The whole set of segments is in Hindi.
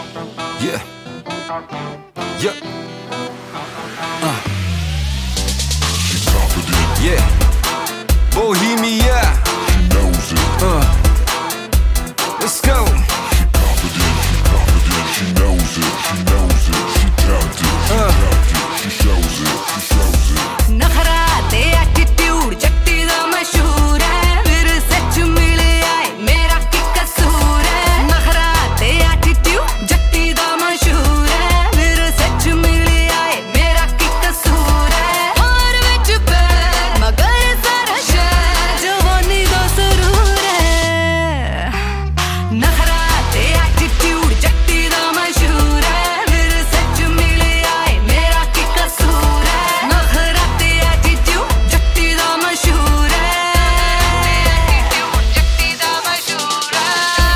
Yeah. Yeah. Yeah. Bohemia. She knows it. Let's go. She confident, she knows it. She knows it. She talented, she talented. She shows it, she shows it. नखरा ते एटीट्यूड जट्टी दा मशहूर है मेरे सच मिले आए मेरा की कसूर है नखरा ते एटीट्यूड जट्टी दा मशहूर है मेरे सच मिले आए मेरा की कसूर है हार विच पैर मगर सारा शहर जवानी दा सुरूर है नखरा ते एटीट्यूड जट्टी दा मशहूर है मेरे सच मिले आए मेरा की कसूर है नखरा ते एटीट्यूड जट्टी दा मशहूर है जट्टी दा मशहूर है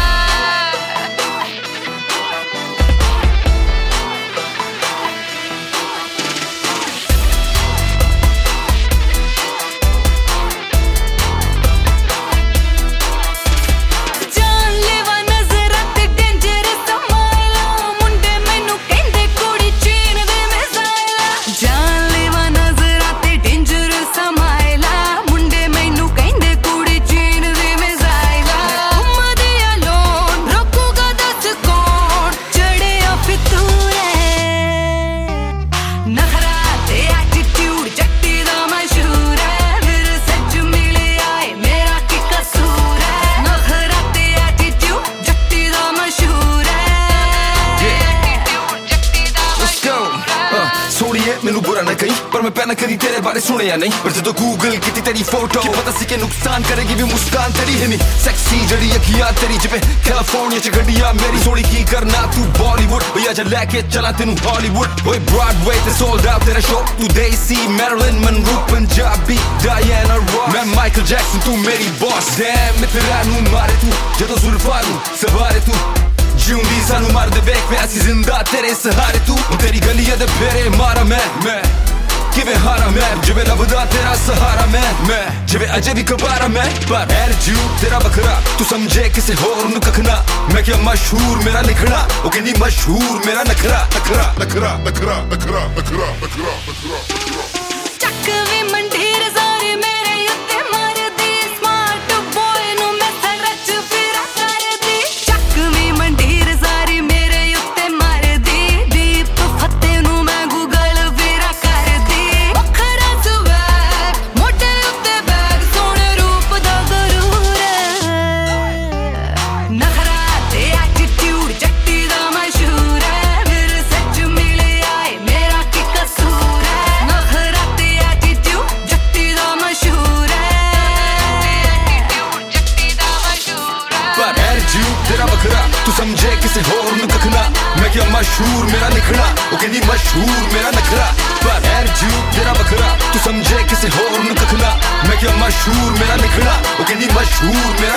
जानलेवा नज़रां ते डेंजरस समाइला मुंडे मैनू कहंदे कुड़ी चीन दे मिसाइला जानलेवा नज़रां ते डेंजरस समाइला मुंडे मैनू कहंदे कुड़ी चीन दे मिसाइला घुम्मदे अलोन रोकूगा दस कौन चढ़िया फितूर है नखरा ते एटीट्यूड जट्टी दा मशहूर है मेरे सच मिले आए मेरा की कसूर है नखरा ते एटीट्यूड जट्टी दा मशहूर है एटीट्यूड जट्टी दा Let's go. सोनिए मैनू बुरा ना कही पर मैं पहना करी तेरे बारे सुनिया नहीं पर जदों गूगल की तेरी फोटो की पता सी के नुकसान करेगी भी मुस्कान तेरी है नी सेक्सी जड़ी अखियां तेरी जिपे कैलिफोर्निया च गड्डियां मेरी सोनी की करना तू बॉलीवुड भैया जा लेके चला तेनू हॉलीवुड ओए ब्रॉडवे ते सोल्ड आउट तेरा शो तू देसी Marilyn Monroe Punjabi Diana Ross मैं माइकल जैक्सन तू मेरी बॉस डैम मैं तेरा नू मारे तू जदों जुल्फां नू सवारे तू जिउंदी सानू मार दे बेक पे असी जिंदा तेरे सहारे तू तेरी गलियां दे फेरे मारा मैं किवें हारा मैं जिवें लभदा तेरा सहारा मैं जिवें अजे भी कबारा मैं पर एटीट्यूड तेरा बखरा तू समझे किसे होर नू कखना मैं क्या मशहूर मेरा लिखना ओ कहंदी मशहूर मेरा नखरा नखरा नखरा नखरा नखरा नखरा नखरा नखरा ਚੱਕ ਵੀ ਮੰਡੀਰ ਸਾਰੇ ਮੇਰੇ ਉੱਤੇ ਮਾਰਦੀ ਸਮਾਰਟ ਬॉय ਨੂੰ ਮੈਂ ਸਰਚ ਫਿਰਾ ਕਰਦੀ ਚੱਕ ਵੀ ਮੰਡੀਰ ਸਾਰੇ ਮੇਰੇ ਉੱਤੇ ਮਾਰਦੀ ਦੀਪ ਫੱਤੇ ਨੂੰ ਮੈਂ ਗੂਗਲ ਫਿਰਾ ਕਰਦੀ ਵੱਖਰਾ ਸਵੈਗ ਮੋਢੇ ਉੱਤੇ ਬੈਗ ਸੋਹਣੇ ਰੂਪ ਦਾ ਗਰੂਰ ਨਖਰਾ ਤੇ ਐਟੀਟਿਊਡ ਜੱਟੀ ਦਾ ਮਸ਼ਹੂਰ ਹੈ ਮੇਰੇ ਸੱਚ ਮਿਲੇ ਆਏ ਮੇਰਾ ਕੀ ਕਸੂਰ ਹੈ ਨਖਰਾ ਤੇ ਐਟੀਟਿਊਡ ਜੱਟੀ ਦਾ ਮਸ਼ਹੂਰ ਹੈ ਐਟੀਟਿਊਡ ਜੱਟੀ ਦਾ ਮਸ਼ਹੂਰ ਹੈ पर एटीट्यूड तेरा बखरा तू समझे किसे होर नू कखना मैं क्या मशहूर मेरा लिखना ओ कहंदी मशहूर मेरा नखरा पर एटीट्यूड तेरा बखरा तू समझे किसे होर नू कखना मैं क्या मशहूर मेरा लिखना ओ कहंदी मशहूर मेरा